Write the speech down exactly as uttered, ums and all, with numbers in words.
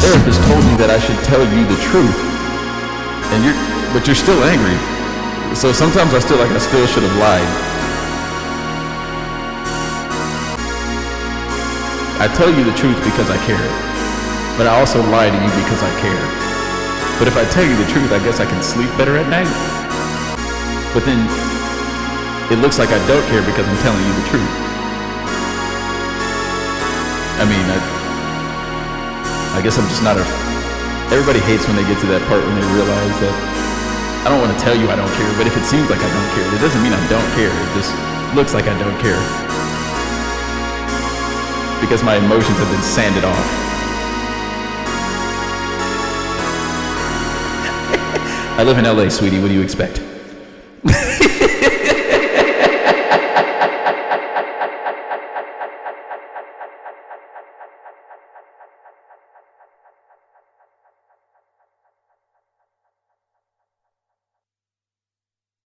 therapist told me that I should tell you the truth, and you're, but you're still angry. So sometimes I still like I still should have lied. I tell you the truth because I care, but I also lie to you because I care. But if I tell you the truth, I guess I can sleep better at night. But then it looks like I don't care because I'm telling you the truth. I mean, I, I guess I'm just not a... Everybody hates when they get to that part when they realize that I don't want to tell you I don't care, but if it seems like I don't care, it doesn't mean I don't care. It just looks like I don't care. Because my emotions have been sanded off. I live in L A, sweetie. What do you expect?